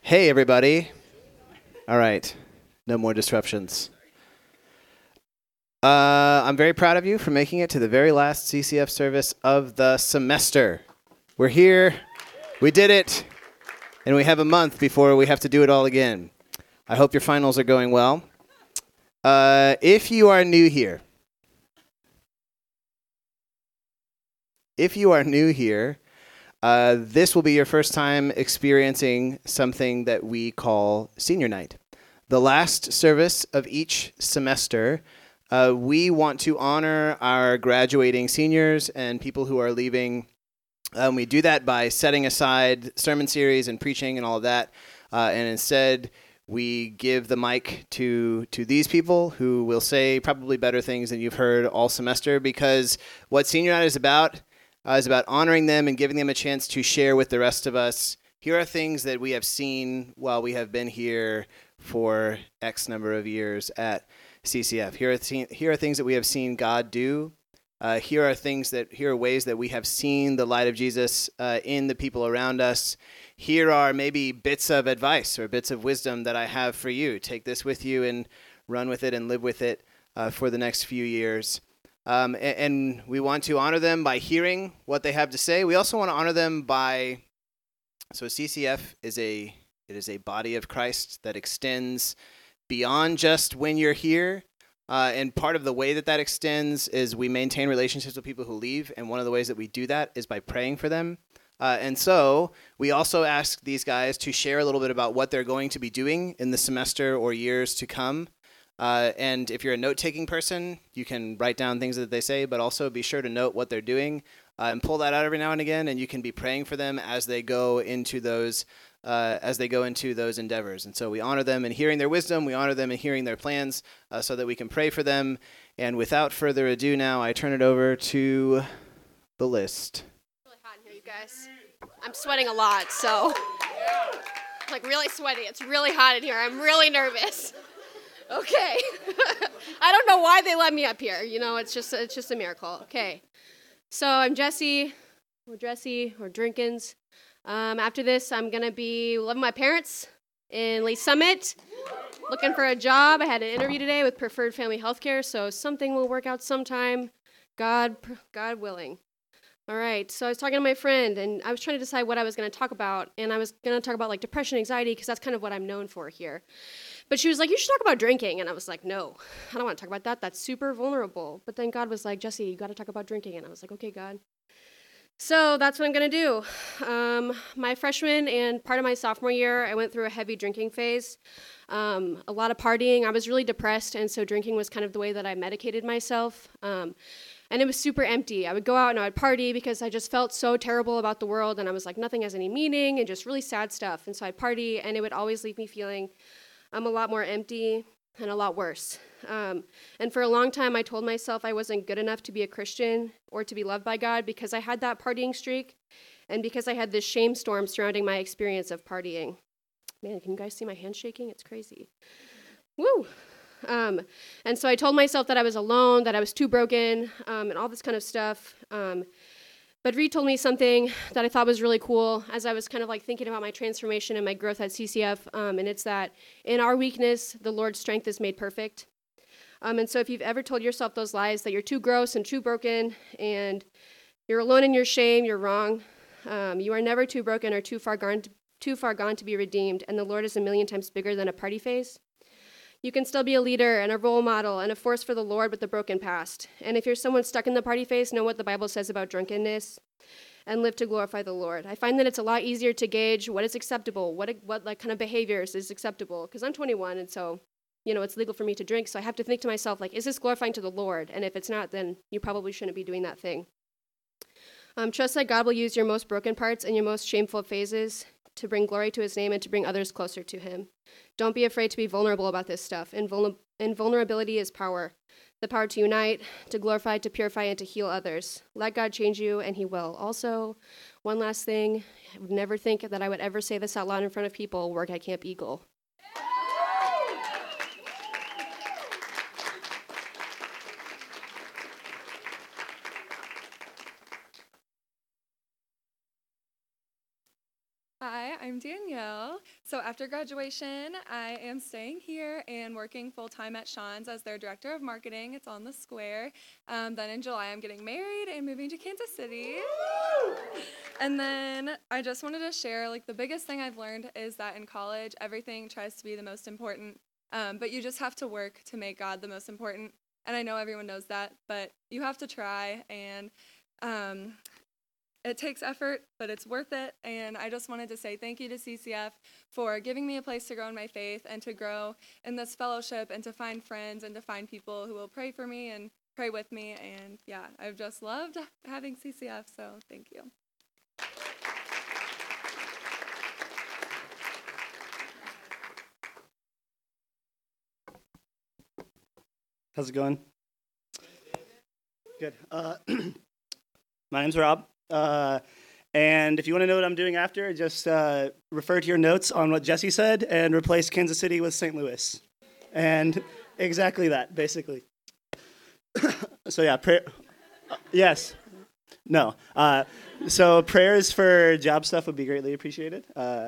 Hey, everybody. All right. No more disruptions. I'm very proud of you for making it to the very last CCF service of the semester. We're here. We did it. And we have a month before we have to do it all again. I hope your finals are going well. If you are new here, this will be your first time experiencing something that we call senior night. The last service of each semester, we want to honor our graduating seniors and people who are leaving. We do that by setting aside sermon series and preaching and all of that, and instead we give the mic to these people who will say probably better things than you've heard all semester, because what senior night is about honoring them and giving them a chance to share with the rest of us. Here are things that we have seen while we have been here for X number of years at CCF. Here are things that we have seen God do. Here are ways that we have seen the light of Jesus in the people around us. Here are maybe bits of advice or bits of wisdom that I have for you. Take this with you and run with it and live with it for the next few years. And we want to honor them by hearing what they have to say. We also want to honor them by, so CCF is a body of Christ that extends beyond just when you're here. And part of the way that extends is we maintain relationships with people who leave. And one of the ways that we do that is by praying for them. And so we also ask these guys to share a little bit about what they're going to be doing in the semester or years to come. And if you're a note-taking person, you can write down things that they say, but also be sure to note what they're doing and pull that out every now and again. And you can be praying for them as they go into those endeavors. And so we honor them in hearing their wisdom. We honor them in hearing their plans so that we can pray for them. And without further ado now, I turn it over to the list. It's really hot in here, you guys. I'm sweating a lot, so like really sweaty. It's really hot in here. I'm really nervous. Okay. I don't know why they let me up here. You know, it's just a miracle. Okay. So I'm Jesse, or Drinkins. After this, I'm going to be living with my parents in Lee Summit, looking for a job. I had an interview today with Preferred Family Healthcare, so something will work out sometime, God willing. All right, so I was talking to my friend, and I was trying to decide what I was going to talk about, and I was going to talk about, like, depression, anxiety, because that's kind of what I'm known for here. But she was like, you should talk about drinking, and I was like, no, I don't want to talk about that. That's super vulnerable. But then God was like, Jesse, you got to talk about drinking, and I was like, okay, God. So that's what I'm going to do. My freshman and part of my sophomore year, I went through a heavy drinking phase, a lot of partying. I was really depressed, and so drinking was kind of the way that I medicated myself. And it was super empty. I would go out and I would party because I just felt so terrible about the world, and I was like, nothing has any meaning, and just really sad stuff. And so I'd party, and it would always leave me feeling a lot more empty and a lot worse. And for a long time, I told myself I wasn't good enough to be a Christian or to be loved by God because I had that partying streak and because I had this shame storm surrounding my experience of partying. Man, can you guys see my hand shaking? It's crazy. Woo! And so I told myself that I was alone, that I was too broken, and all this kind of stuff. But Reed told me something that I thought was really cool as I was kind of like thinking about my transformation and my growth at CCF, and it's that in our weakness, the Lord's strength is made perfect. And so if you've ever told yourself those lies that you're too gross and too broken and you're alone in your shame, you're wrong. You are never too broken or too far gone to be redeemed, and the Lord is 1,000,000 times bigger than a party phase. You can still be a leader and a role model and a force for the Lord with a broken past. And if you're someone stuck in the party phase, know what the Bible says about drunkenness and live to glorify the Lord. I find that it's a lot easier to gauge what is acceptable, what like kind of behaviors is acceptable, because I'm 21, and so, you know, it's legal for me to drink, so I have to think to myself, like, is this glorifying to the Lord? And if it's not, then you probably shouldn't be doing that thing. Trust that God will use your most broken parts and your most shameful phases to bring glory to his name and to bring others closer to him. Don't be afraid to be vulnerable about this stuff. And vulnerability is power. The power to unite, to glorify, to purify, and to heal others. Let God change you, and he will. Also, one last thing. I would never think that I would ever say this out loud in front of people. Work at Camp Eagle. Hi, I'm Danielle. So after graduation, I am staying here and working full-time at Sean's as their director of marketing. It's on the square. Then in July, I'm getting married and moving to Kansas City. And then I just wanted to share, like, the biggest thing I've learned is that in college, everything tries to be the most important, but you just have to work to make God the most important. And I know everyone knows that, but you have to try, and it takes effort, but it's worth it. And I just wanted to say thank you to CCF for giving me a place to grow in my faith and to grow in this fellowship and to find friends and to find people who will pray for me and pray with me. And yeah, I've just loved having CCF, so thank you. How's it going? Good. My name's Rob. And if you want to know what I'm doing after, just refer to your notes on what Jesse said and replace Kansas City with St. Louis. And exactly that, basically. So yeah, prayer. Yes. No. So prayers for job stuff would be greatly appreciated.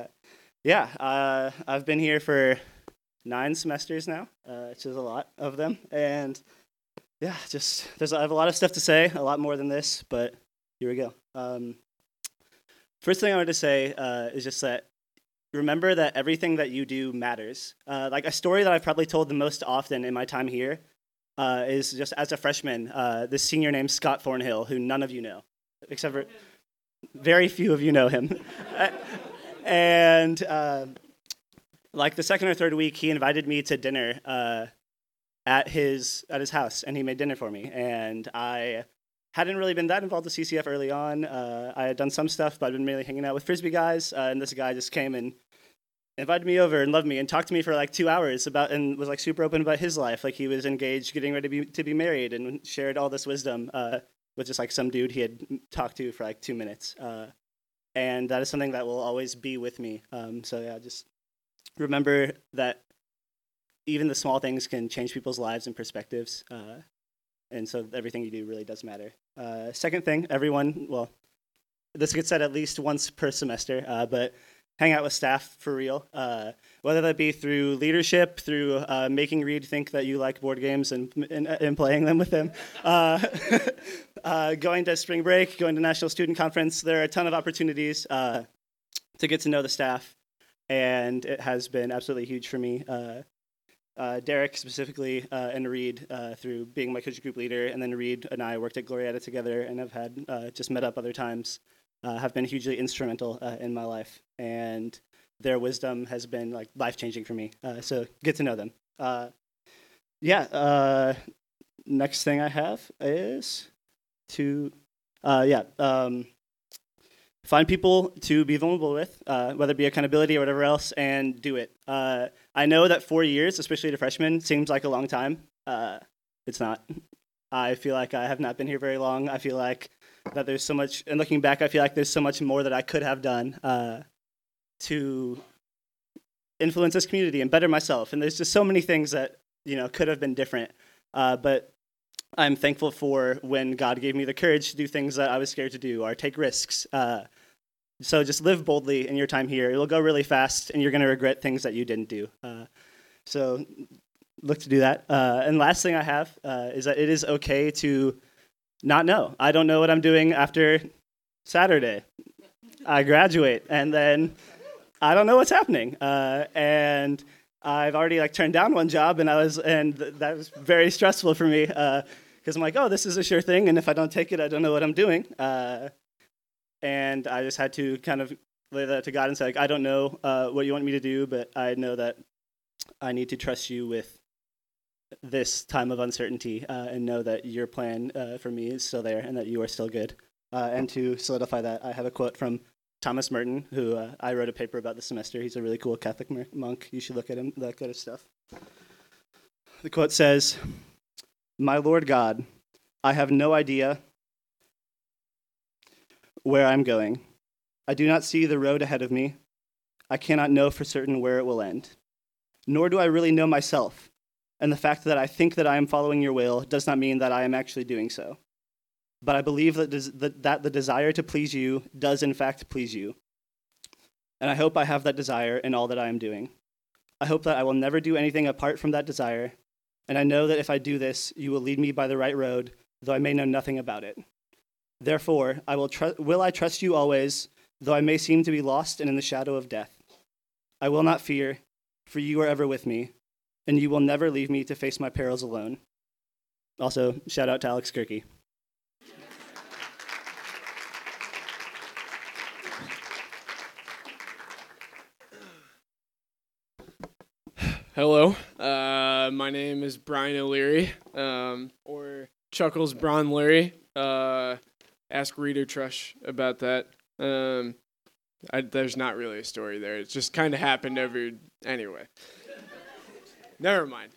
I've been here for 9 semesters now, which is a lot of them. And yeah, I have a lot of stuff to say, a lot more than this, but here we go. First thing I wanted to say is just that remember that everything that you do matters. Like a story that I've probably told the most often in my time here is just as a freshman, this senior named Scott Thornhill, who none of you know, except for very few of you know him. And like the second or third week, he invited me to dinner at his house, and he made dinner for me. And I hadn't really been that involved with CCF early on. I had done some stuff, but I'd been mainly hanging out with Frisbee guys, and this guy just came and invited me over and loved me and talked to me for like 2 hours and was like super open about his life. Like he was engaged, getting ready to be married, and shared all this wisdom with just like some dude he had talked to for like 2 minutes. And that is something that will always be with me. So yeah, just remember that even the small things can change people's lives and perspectives. And so everything you do really does matter. Second thing, everyone, well, this gets said at least once per semester, but hang out with staff for real. Whether that be through leadership, through making Reed think that you like board games and playing them with him, going to spring break, going to National Student Conference. There are a ton of opportunities to get to know the staff, and it has been absolutely huge for me. Derek specifically and Reed through being my coach group leader, and then Reed and I worked at Glorietta together and have had just met up other times, have been hugely instrumental in my life, and their wisdom has been like life-changing for me. So get to know them. Next thing I have is to find people to be vulnerable with, whether it be accountability or whatever else, and do it. I know that 4 years, especially to freshmen, seems like a long time. It's not. I feel like I have not been here very long. I feel like that there's so much, and looking back, I feel like there's so much more that I could have done to influence this community and better myself. And there's just so many things that, could have been different. But I'm thankful for when God gave me the courage to do things that I was scared to do or take risks. So just live boldly in your time here. It'll go really fast, and you're going to regret things that you didn't do. So look to do that. And last thing I have is that it is okay to not know. I don't know what I'm doing after Saturday. I graduate, and then I don't know what's happening. And I've already turned down one job, and that was very stressful for me because I'm like, oh, this is a sure thing, and if I don't take it, I don't know what I'm doing. And I just had to kind of lay that to God and say, I don't know what you want me to do, but I know that I need to trust you with this time of uncertainty and know that your plan for me is still there and that you are still good. And to solidify that, I have a quote from Thomas Merton, who I wrote a paper about this semester. He's a really cool Catholic monk. You should look at him, that kind of stuff. The quote says, "My Lord God, I have no idea where I'm going. I do not see the road ahead of me. I cannot know for certain where it will end. Nor do I really know myself. And the fact that I think that I am following your will does not mean that I am actually doing so. But I believe that the desire to please you does in fact please you. and I hope I have that desire in all that I am doing. I hope that I will never do anything apart from that desire, and I know that if I do this, you will lead me by the right road, though I may know nothing about it. Therefore, will I trust you always, though I may seem to be lost and in the shadow of death. I will not fear, for you are ever with me, and you will never leave me to face my perils alone. Also, shout out to Alex Kirky. Hello, my name is Brian O'Leary, or Chuckles Braun Leary. Ask Reader Trush about that. There's not really a story there. It just kind of happened anyway. Never mind.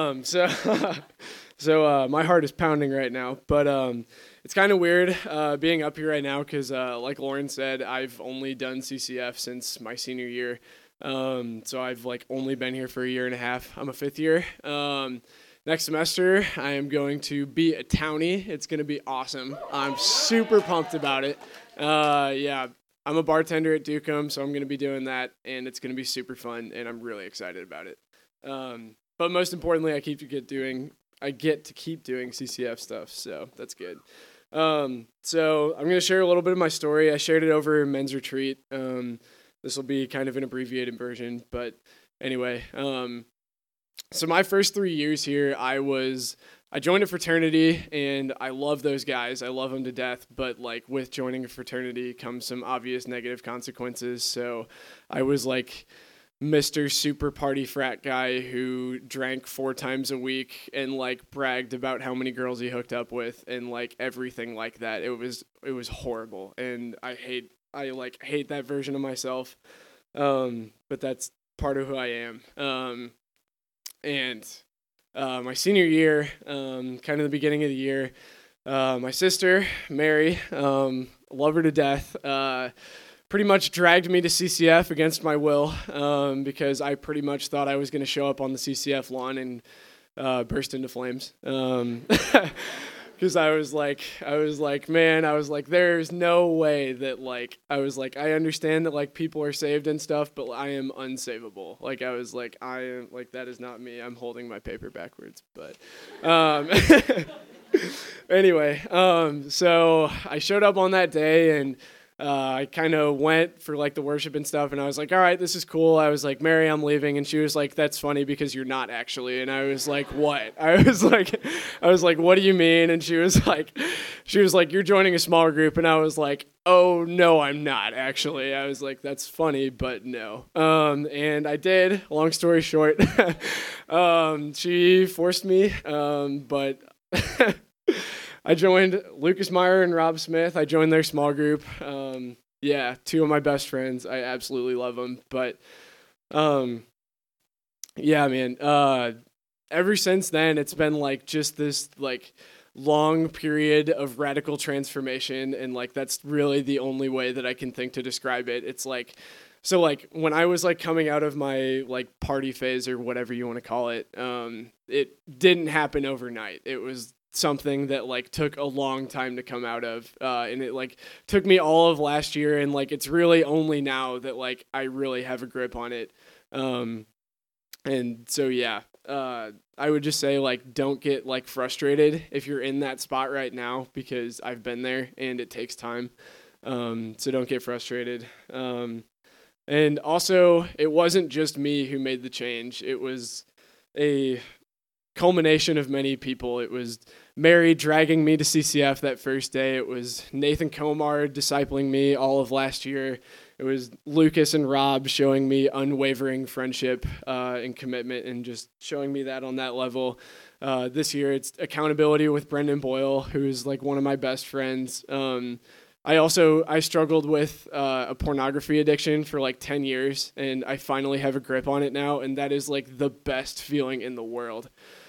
So my heart is pounding right now, but it's kind of weird being up here right now because, like Lauren said, I've only done CCF since my senior year. So I've only been here for a year and a half. I'm a fifth year. Next semester, I am going to be a townie. It's going to be awesome. I'm super pumped about it. Yeah, I'm a bartender at Dukem, so I'm going to be doing that, and it's going to be super fun, and I'm really excited about it. But most importantly, I get to keep doing CCF stuff, so that's good. So I'm going to share a little bit of my story. I shared it over men's retreat. This will be kind of an abbreviated version, but anyway. So my first 3 years here, I joined a fraternity, and I love those guys. I love them to death, but with joining a fraternity comes some obvious negative consequences. So I was Mr. Super Party frat guy who drank 4 times a week and bragged about how many girls he hooked up with and everything like that. It was horrible, and I hate that version of myself. But that's part of who I am. And my senior year, kind of the beginning of the year, my sister, Mary, love her to death, pretty much dragged me to CCF against my will, because I pretty much thought I was going to show up on the CCF lawn and burst into flames. Because I was there's no way that I understand that people are saved and stuff, but I am unsavable. That is not me. I'm holding my paper backwards, but anyway, so I showed up on that day, and I kind of went for the worship and stuff, and I was all right, this is cool. I was Mary, I'm leaving, and she was that's funny because you're not actually. And I was what? I was what do you mean? And she was you're joining a smaller group, and I was oh no, I'm not actually. I was that's funny, but no. And I did. Long story short, she forced me, but. I joined Lucas Meyer and Rob Smith. I joined their small group. Yeah, 2 of my best friends. I absolutely love them. But, yeah, man. Ever since then, it's been just this long period of radical transformation, and that's really the only way that I can think to describe it. It's so when I was coming out of my party phase or whatever you want to call it, it didn't happen overnight. It was something that took a long time to come out of, and it took me all of last year, and it's really only now that I really have a grip on it. And so yeah, I would just say don't get frustrated if you're in that spot right now, because I've been there and it takes time. So don't get frustrated. And also, it wasn't just me who made the change. It was a culmination of many people. It was Mary dragging me to CCF that first day. It was Nathan Komar discipling me all of last year. It was Lucas and Rob showing me unwavering friendship and commitment, and just showing me that on that level. This year, it's accountability with Brendan Boyle, who's one of my best friends. I struggled with a pornography addiction for 10 years, and I finally have a grip on it now, and that is the best feeling in the world.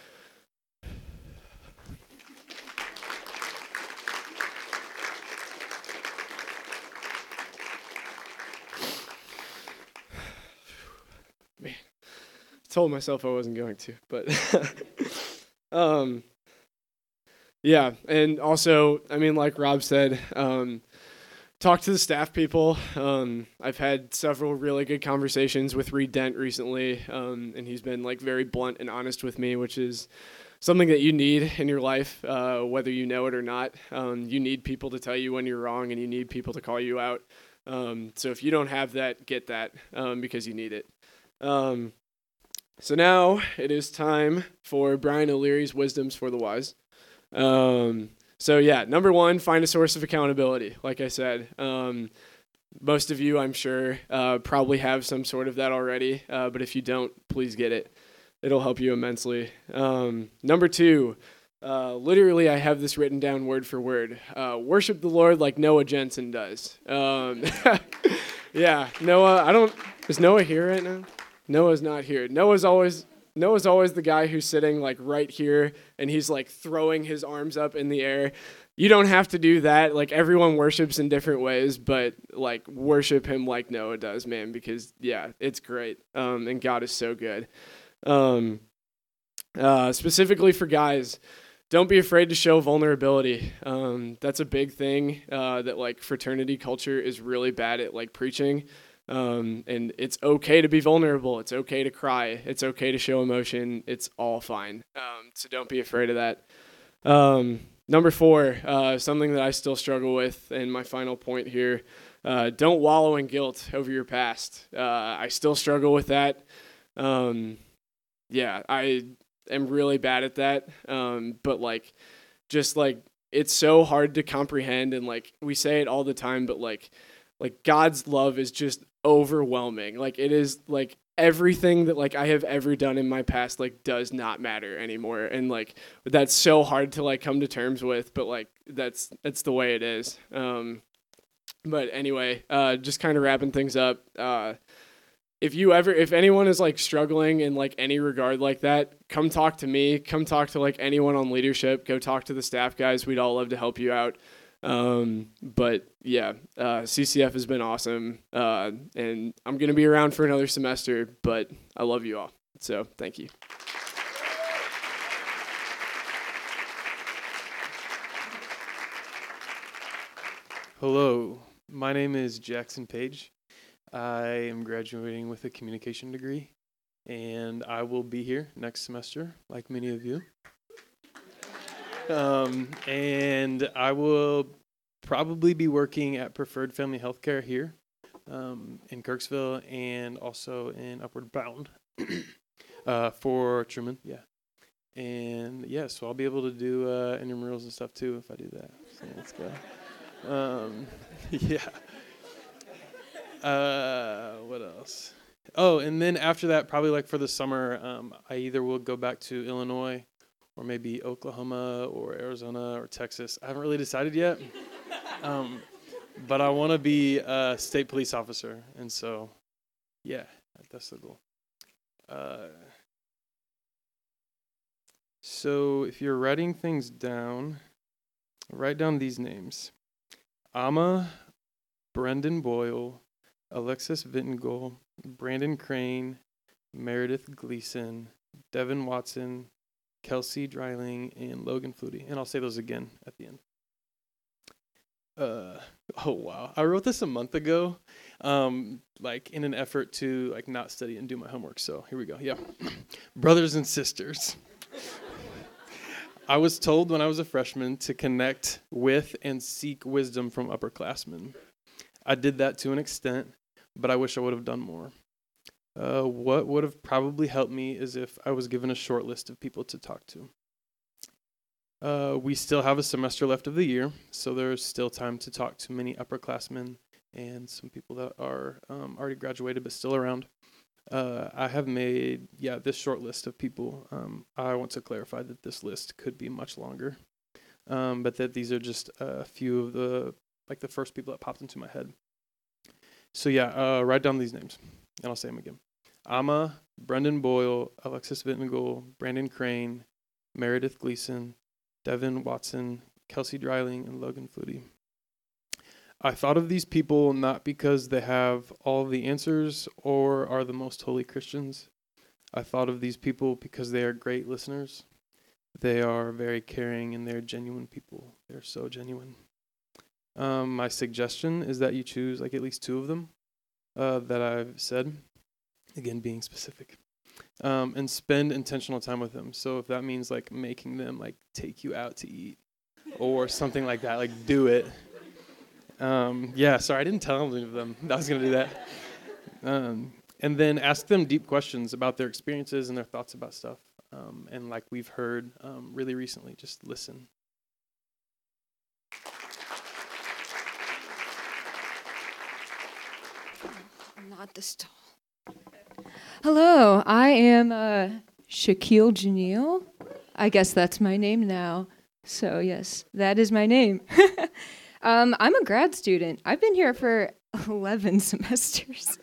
Man, I told myself I wasn't going to, but yeah, and also, I mean, like Rob said, talk to the staff people. I've had several really good conversations with Reed Dent recently, and he's been like very blunt and honest with me, which is something that you need in your life, whether you know it or not. You need people to tell you when you're wrong, and you need people to call you out. So if you don't have that, get that, because you need it. So now it is time for Brian O'Leary's Wisdoms for the Wise. So yeah, number one, find a source of accountability. Like I said, most of you, I'm sure, probably have some sort of that already. But if you don't, please get it. It'll help you immensely. Number two, literally, I have this written down word for word. Worship the Lord like Noah Jensen does. Yeah, Noah. Is Noah here right now? Noah's not here. Noah's always the guy who's sitting like right here, and he's like throwing his arms up in the air. You don't have to do that. Like, everyone worships in different ways, but like, worship him like Noah does, man, because yeah, it's great. And God is so good. Specifically for guys, don't be afraid to show vulnerability. That's a big thing that like fraternity culture is really bad at like preaching. And it's okay to be vulnerable. It's okay to cry. It's okay to show emotion. It's all fine. So don't be afraid of that. Number four, something that I still struggle with, and my final point here, don't wallow in guilt over your past. I still struggle with that. Yeah, I am really bad at that. But like, just like, it's so hard to comprehend, and like, we say it all the time, but like God's love is just overwhelming. Like, it is like everything that like I have ever done in my past like does not matter anymore, and like that's so hard to like come to terms with, but like that's the way it is. But anyway, just kind of wrapping things up. If anyone is like struggling in like any regard like that, come talk to me. Come talk to like anyone on leadership. Go talk to the staff guys. We'd all love to help you out. But yeah, CCF has been awesome. And I'm going to be around for another semester, but I love you all. So thank you. Hello, my name is Jackson Page. I am graduating with a communication degree, and I will be here next semester, like many of you. And I will probably be working at Preferred Family Healthcare here in Kirksville, and also in Upward Bound for Truman, yeah. And yeah, so I'll be able to do intramurals and stuff too if I do that. So let's go. Yeah. What else? Oh, and then after that, probably like for the summer, I either will go back to Illinois, or maybe Oklahoma or Arizona or Texas. I haven't really decided yet. But I want to be a state police officer. And so, yeah, that's the goal. So if you're writing things down, write down these names: Amma, Brendan Boyle, Alexis Vittengel, Brandon Crane, Meredith Gleason, Devin Watson, Kelsey Dreiling, and Logan Flutie. And I'll say those again at the end. Oh wow, I wrote this a month ago, like in an effort to like not study and do my homework. So here we go. Yeah, brothers and sisters. I was told when I was a freshman to connect with and seek wisdom from upperclassmen. I did that to an extent, but I wish I would have done more. What would have probably helped me is if I was given a short list of people to talk to. We still have a semester left of the year, so there's still time to talk to many upperclassmen and some people that are already graduated but still around. I have made, this short list of people. I want to clarify that this list could be much longer, but that these are just a few of the first people that popped into my head. So write down these names, and I'll say them again. Amma, Brendan Boyle, Alexis Vittengel, Brandon Crane, Meredith Gleason, Devin Watson, Kelsey Dreiling, and Logan Flutie. I thought of these people not because they have all the answers or are the most holy Christians. I thought of these people because they are great listeners. They are very caring, and they're genuine people. They're so genuine. My suggestion is that you choose like at least 2 of them that I've said, again being specific, and spend intentional time with them. So if that means like making them like take you out to eat or something like that, like do it. Sorry, I didn't tell any of them I was going to do that. And then ask them deep questions about their experiences and their thoughts about stuff. And like we've heard really recently, just listen. I'm not this tall. Hello, I am Shaquille Janeel. I guess that's my name now. So yes, that is my name. I'm a grad student. I've been here for 11 semesters.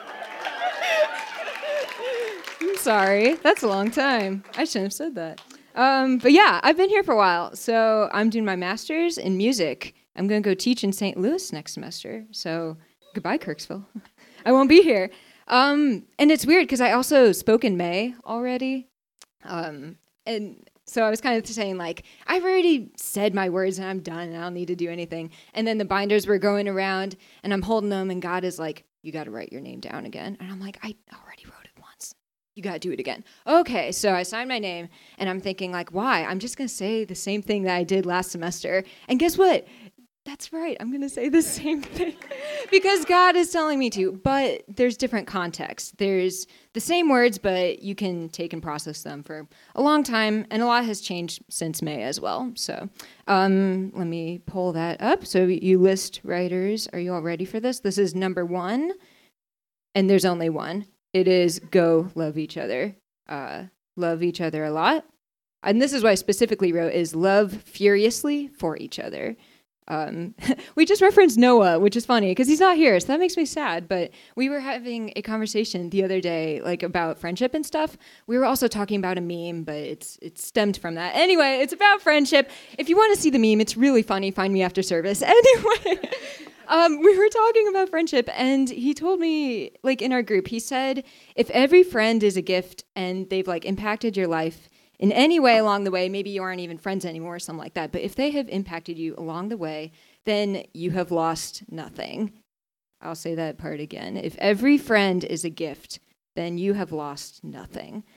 I'm sorry, that's a long time. I shouldn't have said that. But yeah, I've been here for a while. So I'm doing my master's in music. I'm going to go teach in St. Louis next semester. So goodbye, Kirksville. I won't be here. And it's weird because I also spoke in May already. And so I was kind of saying, like, I've already said my words and I'm done and I don't need to do anything. And then the binders were going around and I'm holding them and God is like, you got to write your name down again. And I'm like, I already wrote it once. You got to do it again. Okay, so I signed my name and I'm thinking, like, why? I'm just going to say the same thing that I did last semester. And guess what? That's right. I'm going to say the same thing because God is telling me to, but there's different context. There's the same words, but you can take and process them for a long time, and a lot has changed since May as well. So let me pull that up. So you list writers. Are you all ready for this? This is number 1, and there's only one. It is go love each other. Love each other a lot. And this is what I specifically wrote is love furiously for each other. We just referenced Noah, which is funny because he's not here, so that makes me sad. But we were having a conversation the other day, like about friendship and stuff. We were also talking about a meme, but it stemmed from that. Anyway, it's about friendship. If you want to see the meme, it's really funny. Find me after service. Anyway, we were talking about friendship, and he told me, like in our group, he said, if every friend is a gift and they've like impacted your life in any way along the way, maybe you aren't even friends anymore or something like that, but if they have impacted you along the way, then you have lost nothing. I'll say that part again. If every friend is a gift, then you have lost nothing.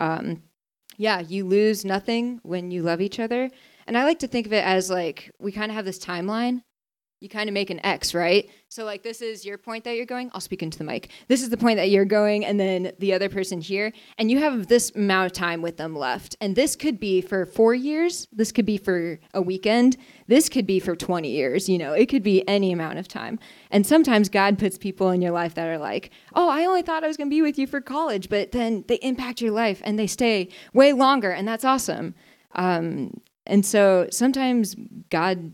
You lose nothing when you love each other. And I like to think of it as like, we kind of have this timeline. You kind of make an X, right? So like this is your point that you're going. I'll speak into the mic. This is the point that you're going, and then the other person here. And you have this amount of time with them left. And this could be for 4 years. This could be for a weekend. This could be for 20 years. You know, it could be any amount of time. And sometimes God puts people in your life that are like, oh, I only thought I was going to be with you for college. But then they impact your life and they stay way longer. And that's awesome. And so sometimes God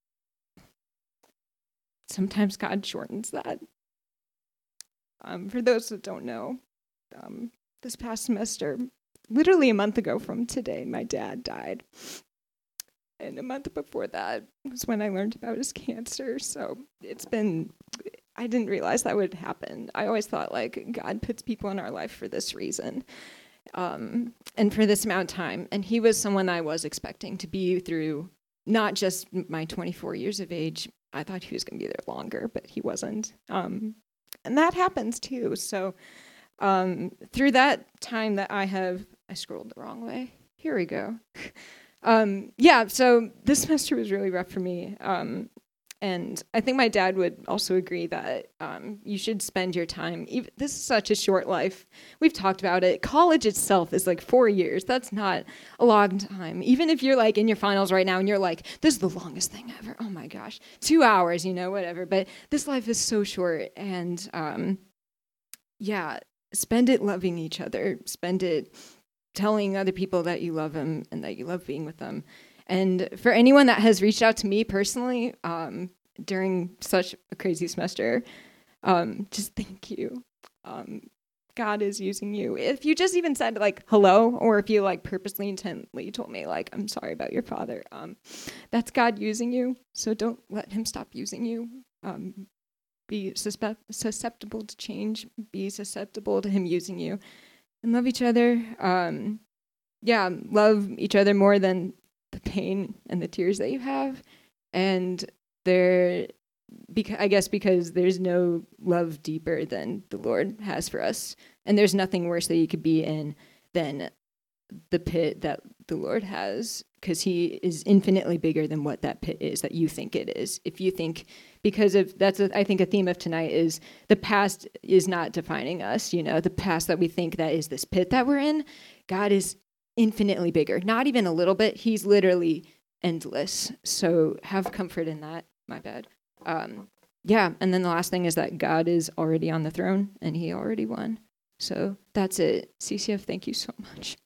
shortens that. For those that don't know, this past semester, literally a month ago from today, my dad died. And a month before that was when I learned about his cancer. So I didn't realize that would happen. I always thought like God puts people in our life for this reason. And for this amount of time. And he was someone I was expecting to be through not just my 24 years of age. I thought he was going to be there longer, but he wasn't. And that happens too. So through that time that I scrolled the wrong way. Here we go. So this semester was really rough for me. And I think my dad would also agree that you should spend your time. This is such a short life. We've talked about it. College itself is like 4 years. That's not a long time. Even if you're like in your finals right now and you're like, this is the longest thing ever. Oh my gosh, 2 hours, whatever. But this life is so short. And spend it loving each other. Spend it telling other people that you love them and that you love being with them. And for anyone that has reached out to me personally during such a crazy semester, just thank you. God is using you. If you just even said like hello, or if you like purposely intently told me like I'm sorry about your father, that's God using you. So don't let him stop using you. Be susceptible to change. Be susceptible to him using you, and love each other. Love each other more than the pain and the tears that you have, and I guess because there's no love deeper than the Lord has for us. And there's nothing worse that you could be in than the pit that the Lord has, because he is infinitely bigger than what that pit is that you think it is. If you think, I think a theme of tonight is the past is not defining us, the past that we think that is this pit that we're in. God is infinitely bigger, not even a little bit. He's literally endless. So have comfort in that. My bad. Yeah, and then the last thing is that God is already on the throne and he already won. So that's it. CCF, thank you so much.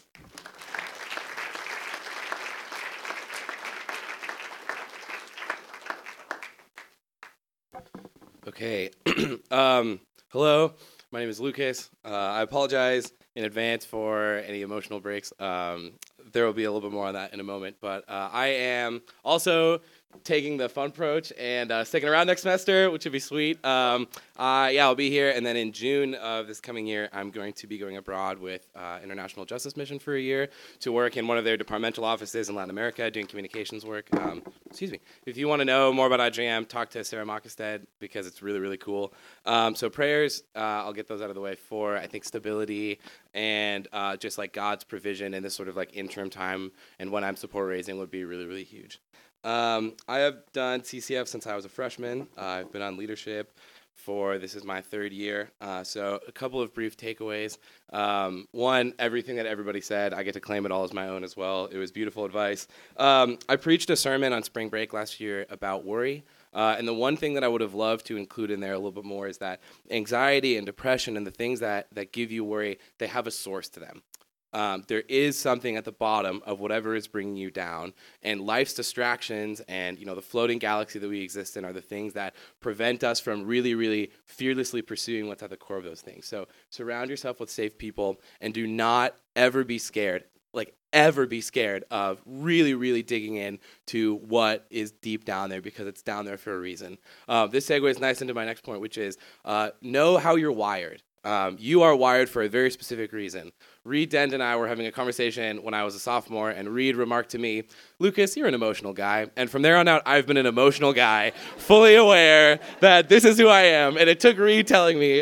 Okay. Hello, my name is Lucas. I apologize in advance for any emotional breaks. There will be a little bit more on that in a moment, but I am also taking the fun approach and sticking around next semester, which would be sweet. I'll be here, and then in June of this coming year, I'm going to be going abroad with International Justice Mission for a year to work in one of their departmental offices in Latin America doing communications work. If you want to know more about IJM, talk to Sarah Mockestead because it's really, really cool. So prayers, I'll get those out of the way for, I think, stability and just like God's provision in this sort of like interim time, and when I'm support raising would be really, really huge. I have done CCF since I was a freshman. I've been on leadership this is my third year. So a couple of brief takeaways. One, everything that everybody said, I get to claim it all as my own as well. It was beautiful advice. I preached a sermon on spring break last year about worry. And the one thing that I would have loved to include in there a little bit more is that anxiety and depression and the things that give you worry, they have a source to them. There is something at the bottom of whatever is bringing you down, and life's distractions and the floating galaxy that we exist in are the things that prevent us from really, really fearlessly pursuing what's at the core of those things. So surround yourself with safe people and do not ever be scared, of really, really digging in to what is deep down there, because it's down there for a reason. This segues nice into my next point, which is know how you're wired. You are wired for a very specific reason. Reed Dent and I were having a conversation when I was a sophomore, and Reed remarked to me, "Lucas, you're an emotional guy." And from there on out, I've been an emotional guy, fully aware that this is who I am. And it took Reed telling me.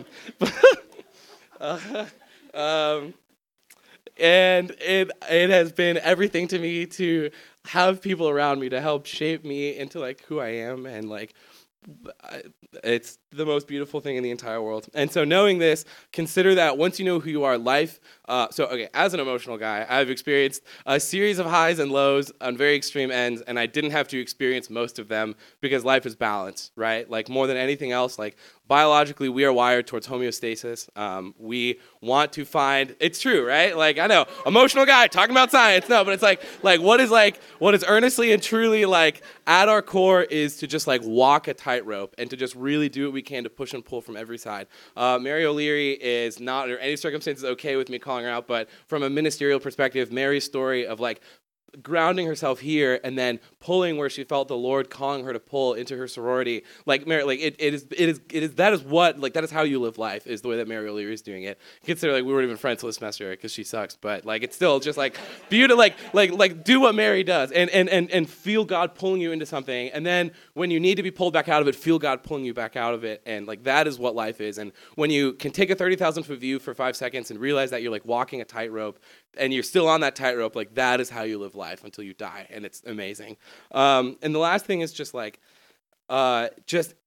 And it has been everything to me to have people around me to help shape me into like who I am, and like it's the most beautiful thing in the entire world. And so knowing this, consider that once you know who you are, life, as an emotional guy, I've experienced a series of highs and lows on very extreme ends, and I didn't have to experience most of them because life is balance, right? Like more than anything else, like biologically, we are wired towards homeostasis. We want to find, it's true, right? Like, I know, emotional guy talking about science. No, but it's like what is earnestly and truly like at our core is to just like walk a tightrope and to just really do what we can to push and pull from every side. Mary O'Leary is not under any circumstances okay with me calling her out, but from a ministerial perspective, Mary's story of like grounding herself here and then pulling where she felt the Lord calling her to pull into her sorority, like Mary, like it is that is how you live life, is the way that Mary O'Leary is doing it. Consider like we weren't even friends this semester because she sucks, but like it's still just like beautiful, like do what Mary does and feel God pulling you into something, and then when you need to be pulled back out of it, feel God pulling you back out of it, and like that is what life is. And when you can take a 30,000 foot view for 5 seconds and realize that you're like walking a tightrope and you're still on that tightrope, like that is how you live life until you die, and it's amazing. And the last thing is just like, just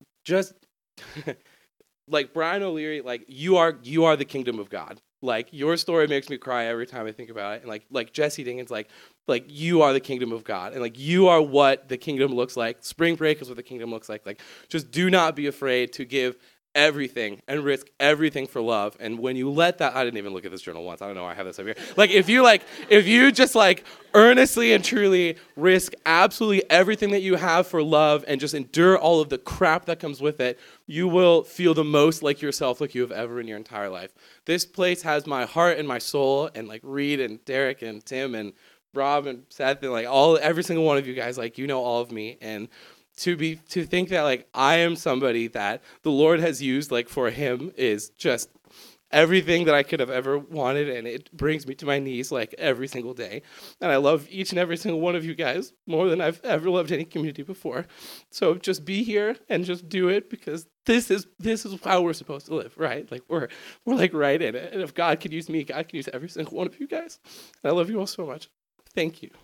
like Brian O'Leary, like you are the kingdom of God. Like your story makes me cry every time I think about it, and like Jesse Dinkins, like you are the kingdom of God, and like you are what the kingdom looks like. Spring break is what the kingdom looks like. Like just do not be afraid to give everything and risk everything for love. And when you let that, I didn't even look at this journal once. I don't know why I have this up here. Like if you just like earnestly and truly risk absolutely everything that you have for love and just endure all of the crap that comes with it, you will feel the most like yourself like you have ever in your entire life. This place has my heart and my soul, and like Reed and Derek and Tim and Rob and Seth and like every single one of you guys, like you know all of me, and to think that like I am somebody that the Lord has used like for him is just everything that I could have ever wanted, and it brings me to my knees like every single day. And I love each and every single one of you guys more than I've ever loved any community before. So just be here and just do it, because this is how we're supposed to live, right? Like we're like right in it. And if God could use me, God can use every single one of you guys. And I love you all so much. Thank you.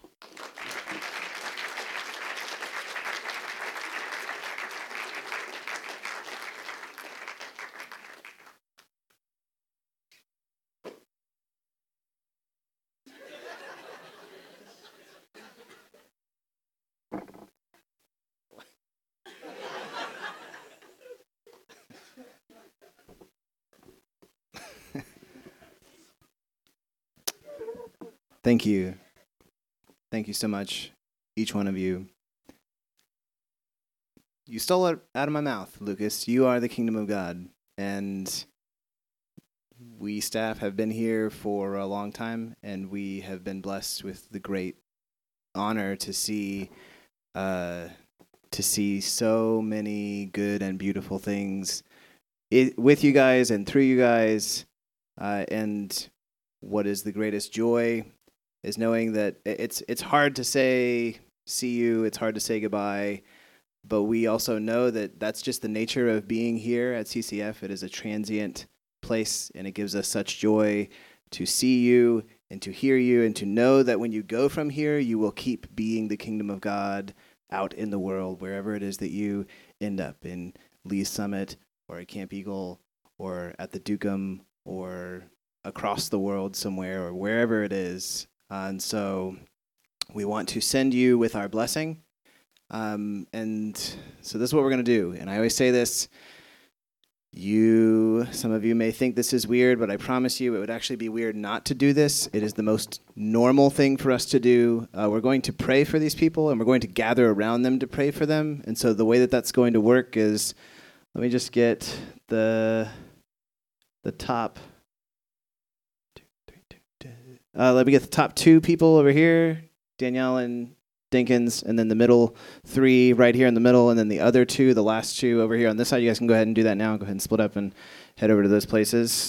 Thank you. Thank you so much, each one of you. You stole it out of my mouth, Lucas. You are the kingdom of God. And we staff have been here for a long time, and we have been blessed with the great honor to see so many good and beautiful things with you guys and through you guys. And what is the greatest joy is knowing that it's hard to say see you, it's hard to say goodbye, but we also know that that's just the nature of being here at CCF. It is a transient place, and it gives us such joy to see you and to hear you and to know that when you go from here, you will keep being the kingdom of God out in the world, wherever it is that you end up, in Lee's Summit or at Camp Eagle or at the Dukem or across the world somewhere or wherever it is. And so we want to send you with our blessing. And so this is what we're going to do. And I always say this, some of you may think this is weird, but I promise you it would actually be weird not to do this. It is the most normal thing for us to do. We're going to pray for these people, and we're going to gather around them to pray for them. And so the way that that's going to work is, let me just get the top. Let me get the top two people over here, Danielle and Dinkins, and then the middle three right here in the middle, and then the other two, the last two over here on this side. You guys can go ahead and do that now. Go ahead and split up and head over to those places.